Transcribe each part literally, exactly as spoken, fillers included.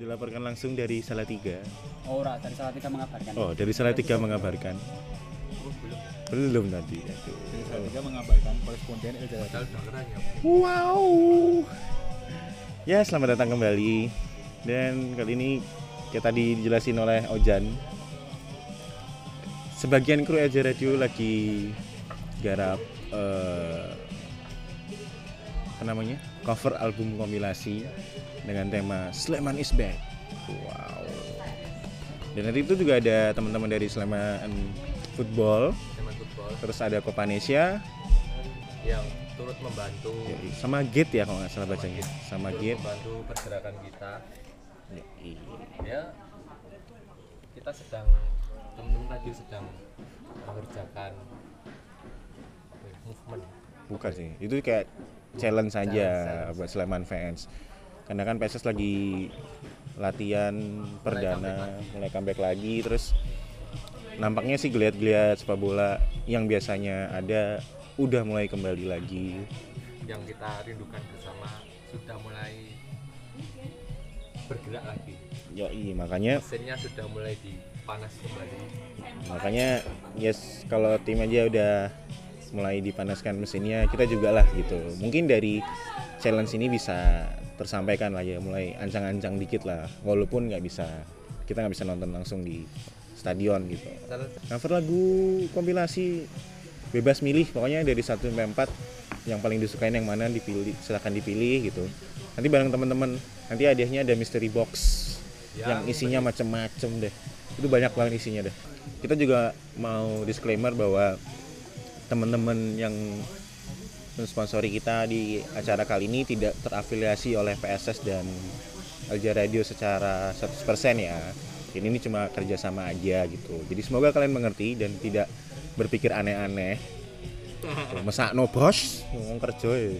Dilaporkan langsung dari Salatiga. Oh, ora, dari Salatiga mengabarkan. Oh, dari Salatiga mengabarkan. Oh, belum. Belum tadi. Aduh. Dari Salatiga mengabarkan koresponden El Jadid. Padahal udah keren ya. Wow. Ya, selamat datang kembali. Dan kali ini kayak tadi dijelasin oleh Ojan, sebagian kru Aja Radio lagi garap uh, apa namanya? Cover album kompilasi dengan tema Sleman is Back. Wow. Dan nanti itu juga ada teman-teman dari Sleman Football, Sleman Football, terus ada Kopanesia yang turut membantu, sama Gate ya kalau nggak salah bacanya, sama Gate membantu pergerakan kita. Yoi. Ya, kita sedang teman-teman tadi sedang mengerjakan movement. Bukan sih, itu kayak challenge saja Challenge, buat Sleman fans. Karena kan P S S lagi latihan perdana, mulai comeback lagi, terus nampaknya sih geliat-geliat sepak bola yang biasanya ada udah mulai kembali lagi. Yang kita rindukan bersama sudah mulai bergerak lagi. Yoi, makanya Mesinnya sudah mulai dipanas kembali. makanya yes, kalau tim aja udah mulai dipanaskan mesinnya, kita juga lah gitu. Mungkin dari challenge ini bisa tersampaikan lah ya, mulai ancang-ancang dikit lah, walaupun nggak bisa, kita nggak bisa nonton langsung di stadion gitu. Cover lagu kompilasi bebas milih, pokoknya dari satu sampai empat yang paling disukain yang mana dipilih, silakan dipilih gitu. Nanti bareng teman-teman, nanti hadiahnya ada mystery box ya, yang isinya macem-macem deh. Itu banyak banget isinya deh. Kita juga mau disclaimer bahwa teman-teman yang mensponsori kita di acara kali ini tidak terafiliasi oleh P S S dan Alja Radio secara seratus persen ya. Ini, ini cuma kerjasama aja gitu. Jadi semoga kalian mengerti dan tidak berpikir aneh-aneh. Mesakno bos, ngomong kerja ya.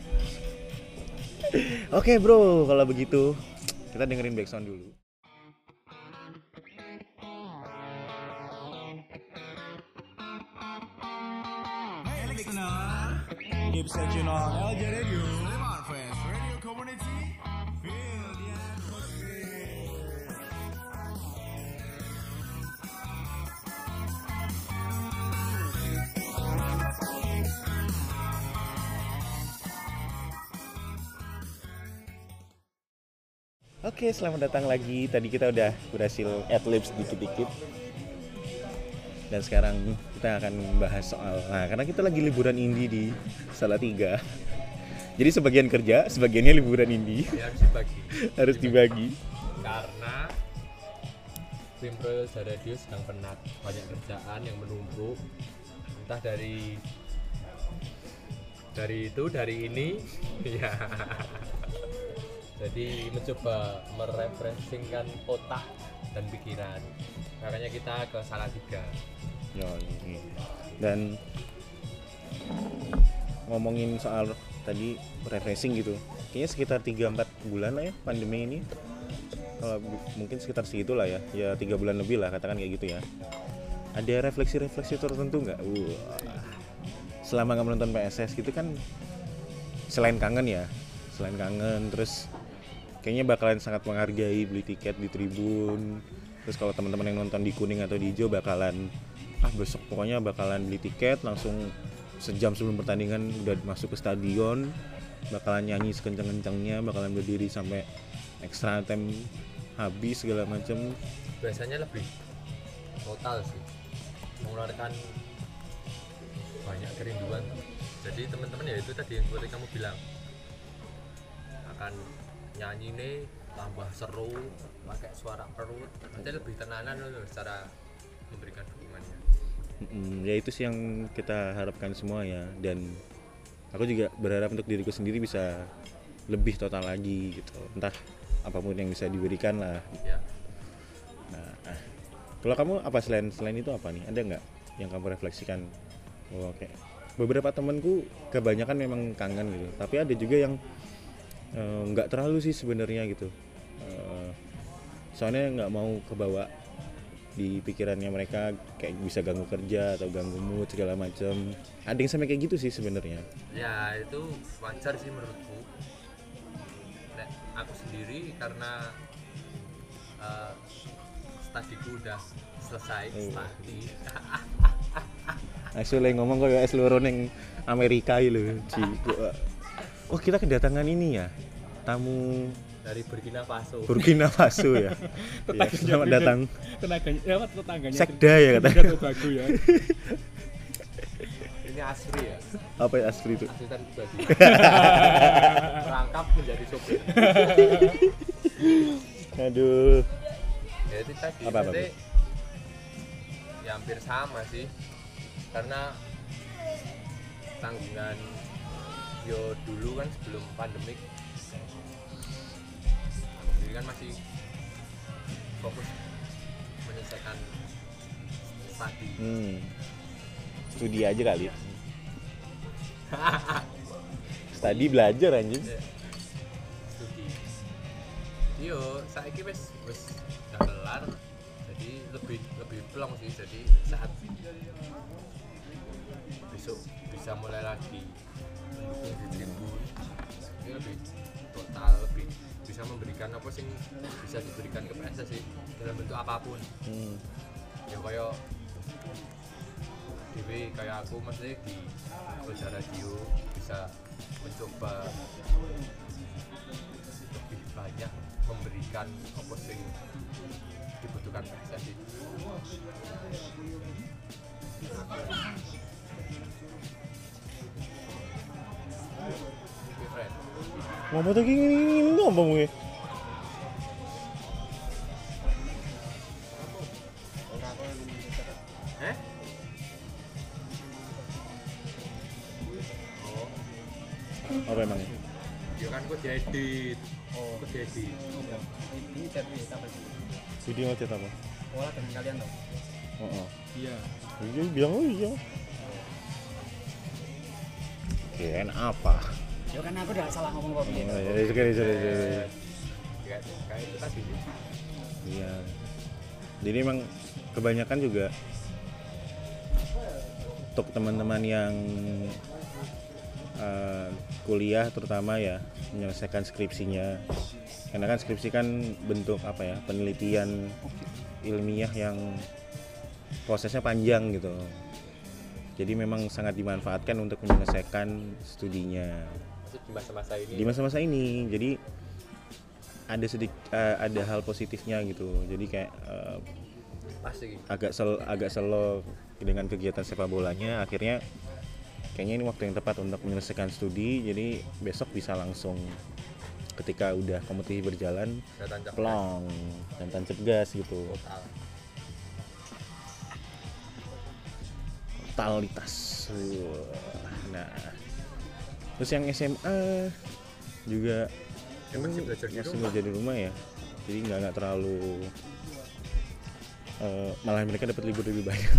Oke bro, kalau begitu kita dengerin backsound dulu. Hey listener, keep searching on L J Radio, Sleman Fans Radio Community, feel the atmosphere. Oke, selamat datang lagi. Tadi kita udah berhasil adlibs dikit-dikit. Dan sekarang kita akan membahas soal, nah karena kita lagi liburan indie di Salatiga. Jadi sebagian kerja, sebagiannya liburan indie. Ya, harus dibagi. Harus dibagi. Karena tim Pro Alja Radio sedang penat, banyak kerjaan yang menumpuk. Entah dari dari itu, dari ini, ya. Jadi mencoba merefreshingkan otak dan pikiran. Makanya kita ke Salatiga. Yo, ini. Dan ngomongin soal tadi refreshing gitu, kayaknya sekitar tiga empat bulan lah ya pandemi ini. Kalau mungkin sekitar segitu lah ya, ya tiga bulan lebih lah katakan kayak gitu ya. Ada refleksi-refleksi tertentu nggak? Wah, selama nggak menonton P S S gitu kan, selain kangen ya, selain kangen terus kayaknya bakalan sangat menghargai beli tiket di tribun. Terus kalau teman-teman yang nonton di kuning atau di hijau bakalan ah besok pokoknya bakalan beli tiket langsung sejam sebelum pertandingan udah masuk ke stadion, bakalan nyanyi sekencang-kencangnya, bakalan berdiri sampai extra time habis segala macam. Biasanya lebih total sih, mengeluarkan banyak kerinduan. Jadi teman-teman ya itu tadi yang seperti kamu bilang, akan nyanyi nih tambah seru pakai suara perut, nanti lebih tenanan loh secara memberikan dukungannya. Mm, ya itu sih yang kita harapkan semua ya, dan aku juga berharap untuk diriku sendiri bisa lebih total lagi gitu, entah apapun yang bisa diberikan lah. Ya. Nah, ah. Kalau kamu apa selain selain itu apa nih? Ada nggak yang kamu refleksikan? Oh, oke. Okay. Beberapa temanku kebanyakan memang kangen gitu, tapi ada juga yang nggak uh, terlalu sih sebenarnya gitu. Uh, soalnya nggak mau kebawa di pikirannya mereka kayak bisa ganggu kerja atau ganggu mood segala macam. Ada yang sampai kayak gitu sih sebenarnya. Ya itu wajar sih menurutku. Nek, aku sendiri karena uh, studiku udah selesai Iya. studi. Asu le ngomong kayak es loro ning Amerika iki lho. Ci. Oh, kita kedatangan ini ya. Tamu Dari Burkina Faso. Burkina Faso ya. Ya, selamat datang. Tenaganya, ya apa tetangganya? Sekda ya katanya. Trinidad Tobago ya. Ini asri ya. Apa ya asli itu? Asisten pribadi. Rangkap menjadi sopir. Aduh. Ya itu tadi Apa, apa, maksudnya ya hampir sama sih. Karena tanggungan yo dulu kan sebelum pandemik aku sendiri kan masih fokus menyelesaikan studi. Hmm. Studi aja kali. Studi belajar anjing. Ya, studi. Yo saiki wis wis udah kelar, jadi lebih lebih plong sih. Jadi saat besok bisa mulai lagi mendukung diriku ini lebih total, lebih bisa memberikan apa sih bisa diberikan ke P S S sih dalam bentuk apapun. Hmm. Ya kayak Dewi kayak aku maksudnya di Boja Radio bisa mencoba lebih banyak memberikan apa sih dibutuhkan P S S sih. Oke, friend. Ngomong tuh gini gini ngomong gue. Eh? Oh, Apa emang? dia kan kok diedit. Oh, Kok diedit. ini chat nih, apa sih? Video ngechat apa? Pola dengan kalian dong. Oh, oh. Iya. Iya bilang oh iya. Kirain apa? Ya kan aku udah salah ngomong kok. Oh, ya, sekali sekali sekali. Kayak kayak itu tadi sih. Iya. Jadi emang kebanyakan juga untuk teman-teman yang uh, kuliah terutama ya menyelesaikan skripsinya. Karena kan skripsi kan bentuk apa ya? Penelitian ilmiah yang prosesnya panjang gitu. Jadi memang sangat dimanfaatkan untuk menyelesaikan studinya Maksud di masa-masa ini. di masa-masa ini. Jadi ada sedikit uh, ada hal positifnya gitu. Jadi kayak uh, Pasti. agak sel agak selo dengan kegiatan sepak bolanya. Akhirnya kayaknya ini waktu yang tepat untuk menyelesaikan studi. Jadi besok bisa langsung ketika udah kompetisi berjalan Saya tancap plong dan tancap gas gitu. total. Totalitas. Nah, terus yang S M A juga Ya, masih belajar di masih rumah. belajar di rumah ya. Jadi nggak nggak terlalu uh, malah mereka dapat libur lebih banyak.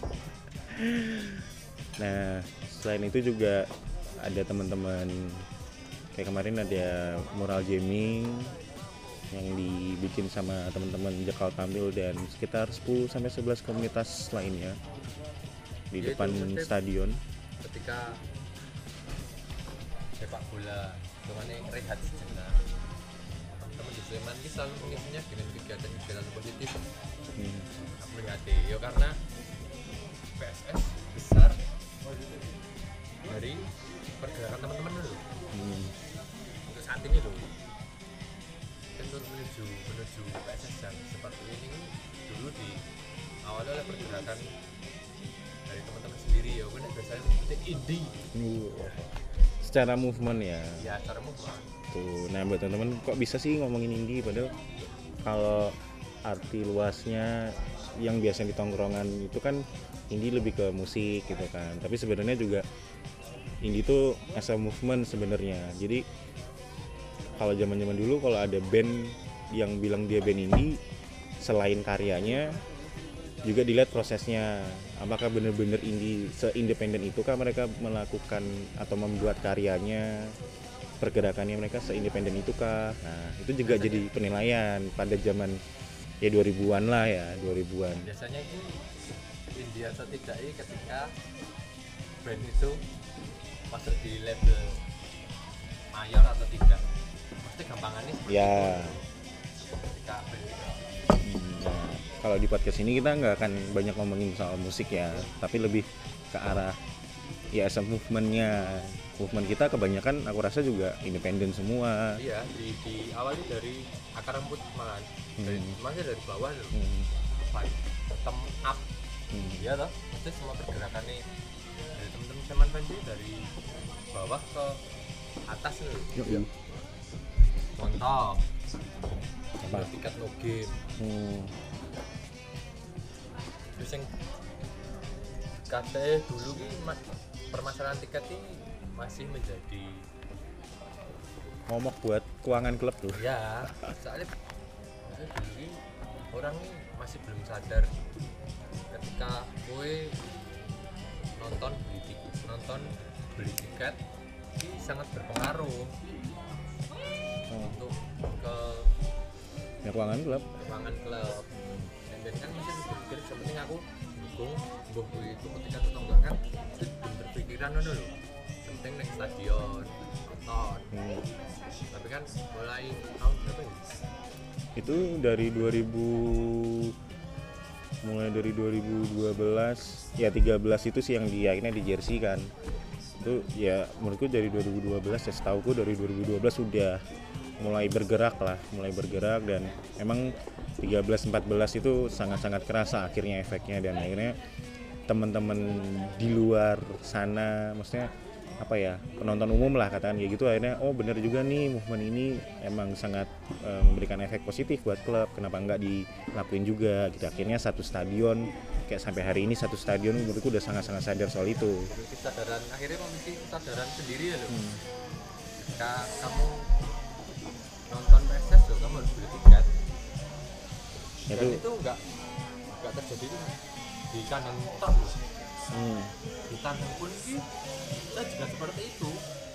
Nah, selain itu juga ada teman-teman kayak kemarin ada mural jamming yang dibikin sama teman-teman Jakal Tampil dan sekitar sepuluh sampai sebelas komunitas lainnya di Ya, itu depan maksudnya stadion. Ketika sepak bola kemana rehat sejenak, teman-teman di Sleman ini selalu mengisinya dengan kegiatan-kegiatan positif. Hmm. Aku mengatakan ya karena P S S besar dari pergerakan teman-teman dulu Hmm. untuk saat ini loh. Untuk menuju menuju P S S yang seperti ini dulu di awal oleh pergerakan dari teman-teman sendiri ya, kan biasanya seperti indie Uh, secara movement ya. ya cara movement. Tuh, nah buat teman-teman kok bisa sih ngomongin indie padahal kalau arti luasnya yang biasa di tongkrongan itu kan indie lebih ke musik gitu kan. Tapi sebenarnya juga indie itu as a movement sebenarnya. Jadi kalau zaman-zaman dulu kalau ada band yang bilang dia band indie, selain karyanya juga dilihat prosesnya, apakah benar-benar indie seindependen itukah mereka melakukan atau membuat karyanya, pergerakannya mereka seindependen itukah. Nah itu juga jadi penilaian pada zaman ya dua ribuan lah ya, dua ribuan. Biasanya itu indie atau tidak ini ketika band itu masuk di label mayor atau tidak. Pasti gampangannya seperti Ya. itu. Ketika band itu kalau di podcast ini kita nggak akan banyak ngomongin soal musik ya, tapi lebih ke arah ya as a movement-nya. Movement kita kebanyakan aku rasa juga independen semua. Iya, di, di awalnya dari akar rumput malahan, dari Hmm. masih dari bawah loh, Hmm. bottom up. Hmm. Iya toh, maksudnya semua pergerakan nih dari teman-teman Seman Fancy dari bawah ke atas loh. Iya. Contoh, Apa? tiket no game, Hmm. terus yang katanya dulu ki ma- permasalahan tiket ini masih menjadi Momok buat keuangan klub tuh. ya soalnya soalnya dulu ki orang nih masih belum sadar ketika gue nonton beli tiket nonton beli tiket ini sangat berpengaruh Oh. untuk ke Ya keuangan klub. keuangan klub. Dan kan masih berpikir sepenting aku dukung mbok gue itu ketika atau enggak kan itu belum berpikiran ngono lho. Penting nek stadion nonton. Hmm. Tapi kan mulai tahun berapa ini? Itu dari dua ribu mulai dari dua ribu dua belas ya tiga belas itu sih yang di akhirnya di jersey kan. Itu ya menurutku dari dua ribu dua belas ya setauku dari dua ribu dua belas sudah mulai bergerak lah, mulai bergerak dan emang tiga belas empat belas itu sangat-sangat kerasa akhirnya efeknya dan akhirnya teman-teman di luar sana maksudnya apa ya penonton umum lah katakan kayak gitu akhirnya oh bener juga nih movement ini emang sangat e, memberikan efek positif buat klub, kenapa nggak dilakuin juga gitu. Akhirnya satu stadion kayak sampai hari ini satu stadion menurutku udah sangat-sangat sadar soal itu. Memiliki kesadaran akhirnya memiliki kesadaran sendiri ya loh. Hmm. Ketika kamu nonton P S S loh kamu harus beli tiket. Ya Dan itu itu enggak enggak terjadi tuh di kandang tok loh. hmm, Di kandang pun ki kita juga seperti itu.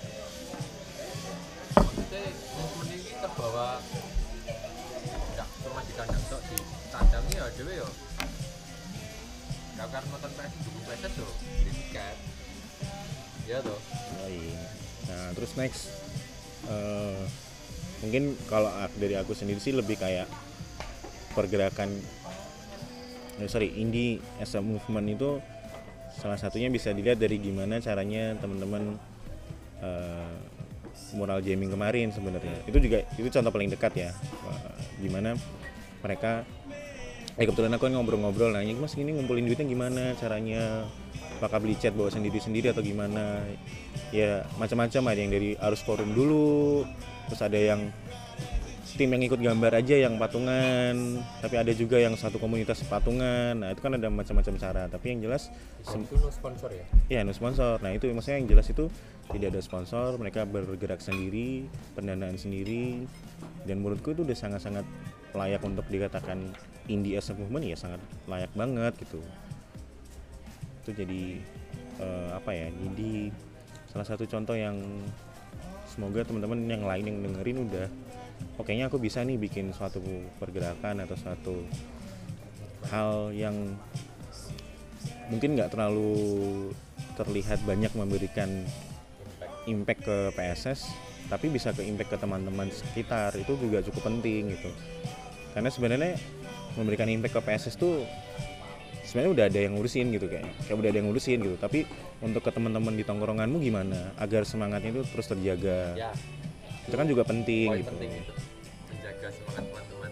Maksudnya movement ini terbawa enggak cuma di kandang tok, di kandangnya ya dewe ya. Enggak karena nonton P S S dukung P S S loh, beli tiket. Iya toh. oh iya. Nah terus next eh, mungkin kalau ak- dari aku sendiri sih lebih kayak pergerakan eh, sorry indie as a movement itu salah satunya bisa dilihat dari gimana caranya teman-teman eh, mural jamming kemarin sebenarnya itu juga itu contoh paling dekat ya. Wah, gimana mereka eh kebetulan aku ngobrol-ngobrol nanya mas ini ngumpulin duitnya gimana caranya, apakah beli cat bawa sendiri-sendiri atau gimana ya, macam-macam. Ada yang dari arus forum dulu, terus ada yang tim yang ikut gambar aja yang patungan, tapi ada juga yang satu komunitas patungan. Nah itu kan ada macam-macam cara, tapi yang jelas Sem- itu no sponsor ya. ya no sponsor. Nah itu maksudnya yang jelas itu tidak ada sponsor, mereka bergerak sendiri, pendanaan sendiri, dan menurutku itu udah sangat-sangat layak untuk dikatakan indie as a movement, ya sangat layak banget gitu. Itu jadi eh, apa ya, jadi salah satu contoh yang semoga teman-teman yang lain yang dengerin udah oh kayaknya aku bisa nih bikin suatu pergerakan atau suatu hal yang mungkin nggak terlalu terlihat banyak memberikan impact ke P S S, tapi bisa ke impact ke teman-teman sekitar. Itu juga cukup penting gitu, karena sebenarnya memberikan impact ke P S S tuh sebenarnya udah ada yang ngurusin gitu, kayak kayak udah ada yang ngurusin gitu, tapi untuk ke teman-teman di tongkronganmu gimana agar semangatnya itu terus terjaga, Ya, itu kan juga penting poin gitu. penting itu menjaga semangat teman-teman.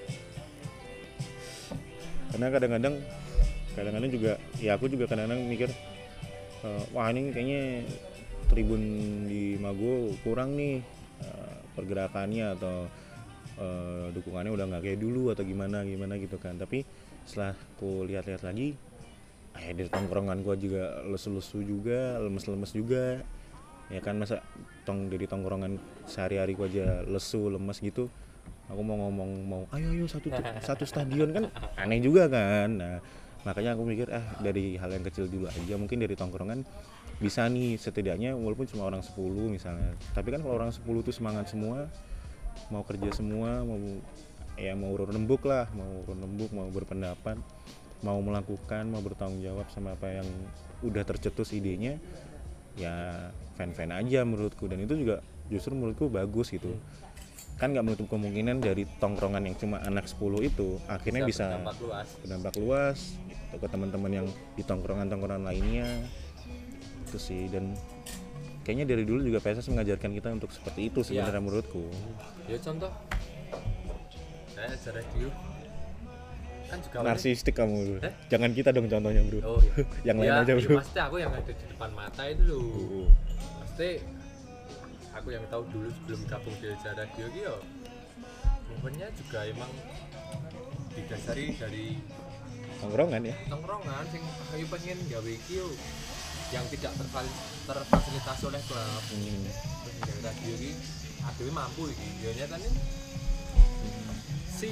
Karena kadang-kadang kadang-kadang juga ya aku juga kadang-kadang mikir eh, wah ini kayaknya tribun di Mago kurang nih eh, pergerakannya atau eh, dukungannya udah nggak kayak dulu atau gimana gimana gitu kan. Tapi setelah aku lihat-lihat lagi eh dari tongkrongan gua juga lesu-lesu juga, lemes-lemes juga ya kan, masa tong dari tongkrongan sehari-hari gua aja lesu lemes gitu, aku mau ngomong mau ayo ayo satu satu stadion kan aneh juga kan. Nah makanya aku mikir ah dari hal yang kecil dulu aja, mungkin dari tongkrongan bisa nih setidaknya walaupun cuma orang sepuluh misalnya, tapi kan kalau orang sepuluh tuh semangat semua, mau kerja semua, mau ya mau urun rembuk lah, mau urun rembuk, mau berpendapat, mau melakukan, mau bertanggung jawab sama apa yang udah tercetus idenya, ya fan-fan aja menurutku. Dan itu juga justru menurutku bagus gitu. kan nggak menutup kemungkinan dari tongkrongan yang cuma anak sepuluh itu akhirnya bisa, bisa berdampak luas berdampak luas gitu, ke teman-teman yang di tongkrongan-tongkrongan lainnya itu sih. Dan kayaknya dari dulu juga P S S mengajarkan kita untuk seperti itu sebenarnya ya. Menurutku ya contoh saya acara radio kan juga narsistik kamu bro. Eh? Jangan kita dong contohnya bro. Oh, iya. Yang lain ya, aja bro. Ya, pasti aku yang ada di depan mata itu loh. Uh. Pasti aku yang tahu dulu sebelum gabung di acara radio gitu. Momennya juga emang didasari dari tongkrongan ya. Tongkrongan sing ayo pengen gawe iki yang tidak terfasilitasi oleh klub. Hmm. Terus gawe radio iki adewe mampu iki. Ya nyatane hmm. si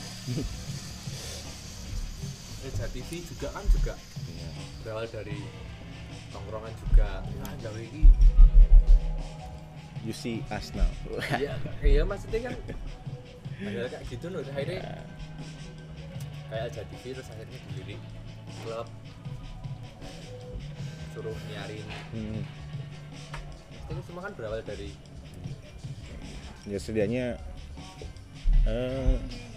Reja T V juga kan juga ya. Berawal dari tongkrongan juga nah gawe iki you see us now. Iya, iya maksudnya kan ada kayak gitu loh akhirnya ya. Kayak Reja T V terus akhirnya dilirik klub suruh nyarin hmm. Itu semua kan berawal dari ya setidaknya uh,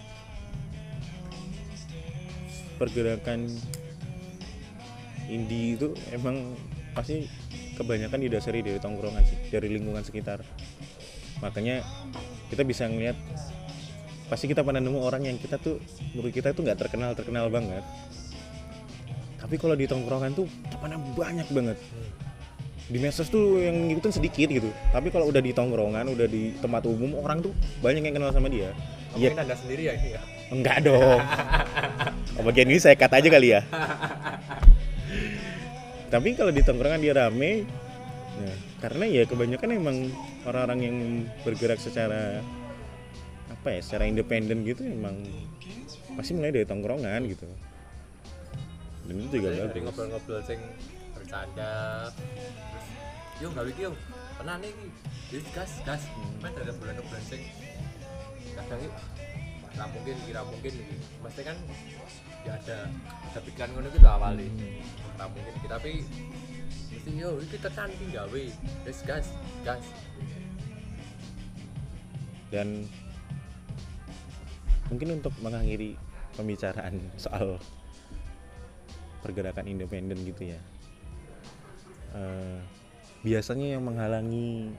pergerakan indie itu emang pasti kebanyakan didasari dari tongkrongan sih, dari lingkungan sekitar. Makanya kita bisa ngeliat pasti kita pernah nemu orang yang kita tuh menurut kita tuh nggak terkenal terkenal banget, tapi kalau di tongkrongan tuh mana banyak banget. Di medsos tuh yang ngikutin sedikit gitu, tapi kalau udah di tongkrongan, udah di tempat umum orang tuh banyak yang kenal sama dia. Iya, Anda sendiri ya ini ya? Enggak dong. Oh, bagian ini saya cut aja kali ya. Tapi kalau di tongkrongan dia rame, nah, karena ya kebanyakan emang orang-orang yang bergerak secara apa ya, secara independen gitu emang pasti mulai dari tongkrongan gitu. Dan itu juga bagus. Dari ngobrol-ngobrol sing bercanda, terus yo gawe iki yo, tenan iki. Wis gas gas, main ada bulan-bulan sing kadang iki nggak mungkin kira mungkin gitu. Mesti kan ya ada ada pikiran ngono gitu awalnya nggak hmm. mungkin gitu. Tapi mesti yo iki tekan iki gawe wis gas gas. Dan mungkin untuk mengakhiri pembicaraan soal pergerakan independen gitu ya, uh, biasanya yang menghalangi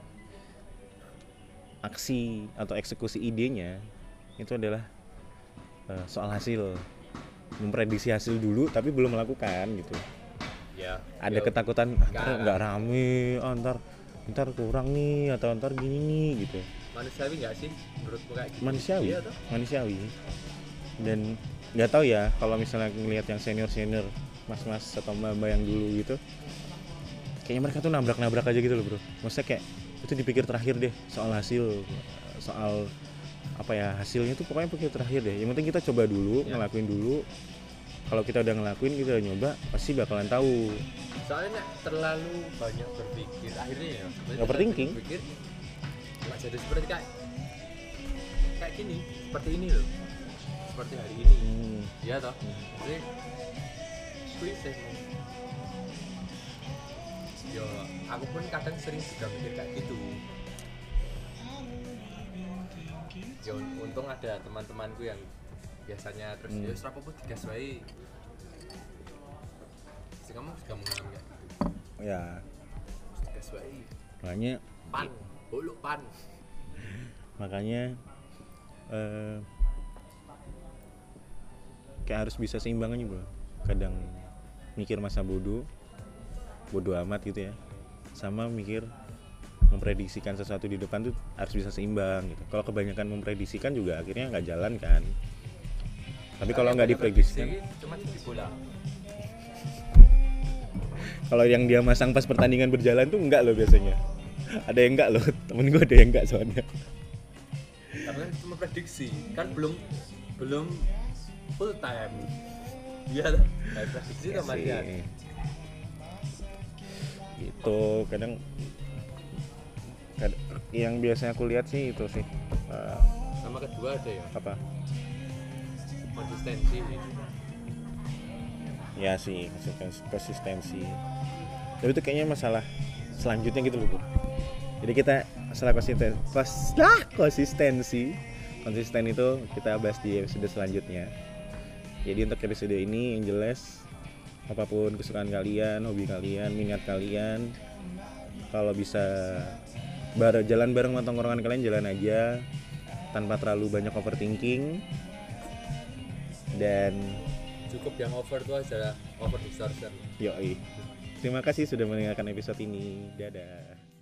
aksi atau eksekusi idenya itu adalah uh, soal hasil, memprediksi hasil dulu tapi belum melakukan gitu. Ya, ada ya, ketakutan antar nggak rame, antar ntar kurang nih atau ntar gini nih gitu. Manusiawi nggak sih menurutmu kayak gitu? Manusiawi, iya, manusiawi. Dan nggak tahu ya kalau misalnya ngelihat yang senior senior, mas-mas atau mbak-mbak yang dulu gitu, kayaknya mereka tuh nabrak-nabrak aja gitu loh bro. Maksudnya kayak itu dipikir terakhir deh soal hasil, soal apa ya hasilnya tuh pokoknya pikir terakhir deh. Yang penting kita coba dulu, ya. ngelakuin dulu. Kalau kita udah ngelakuin, kita udah nyoba, pasti bakalan tahu. Soalnya terlalu banyak berpikir akhirnya ya. Overthinking. Berpikir nggak jadi seperti kayak kayak gini, seperti ini loh, seperti hari ini. Hmm. Iya toh. Hmm. Jadi, kuiseh. Yo, aku pun kadang sering juga mikir kayak gitu. Yo, untung ada teman-temanku yang biasanya terus hmm. ya serapopo digas wae. Sing kamu juga mengalami kayak gitu. Ya. Digas wae. Makanya pan, bolok pan. Makanya eh, kayak harus bisa seimbang aja bro. Kadang mikir masa bodoh, bodoh amat gitu ya, sama mikir memprediksikan sesuatu di depan tuh harus bisa seimbang gitu. Kalau kebanyakan memprediksikan juga akhirnya nggak jalan kan. Tapi kalau nggak diprediksikan, cuma di bola. Kalau yang dia masang pas pertandingan berjalan tuh enggak loh biasanya. Ada yang enggak loh, temen gue ada yang enggak soalnya. Tapi kan cuma prediksi, kan belum belum full time. Iya, kayak prediksi ya sama dia. Gitu, kadang, kadang yang biasanya aku lihat sih itu sih. Uh, sama kedua ada ya. Apa? Konsistensi. Ya sih, konsistensi. Tapi itu kayaknya masalah selanjutnya gitu loh bro. Jadi kita masalah konsistensi, kos, ah, konsistensi, konsisten itu kita bahas di episode selanjutnya. Jadi untuk episode ini yang jelas, apapun kesukaan kalian, hobi kalian, minat kalian, kalau bisa bareng jalan bareng sama tongkrongan kalian, jalan aja tanpa terlalu banyak overthinking. Dan Cukup yang over itu adalah over distortion. yoi. Terima kasih sudah mendengarkan episode ini. Dadah.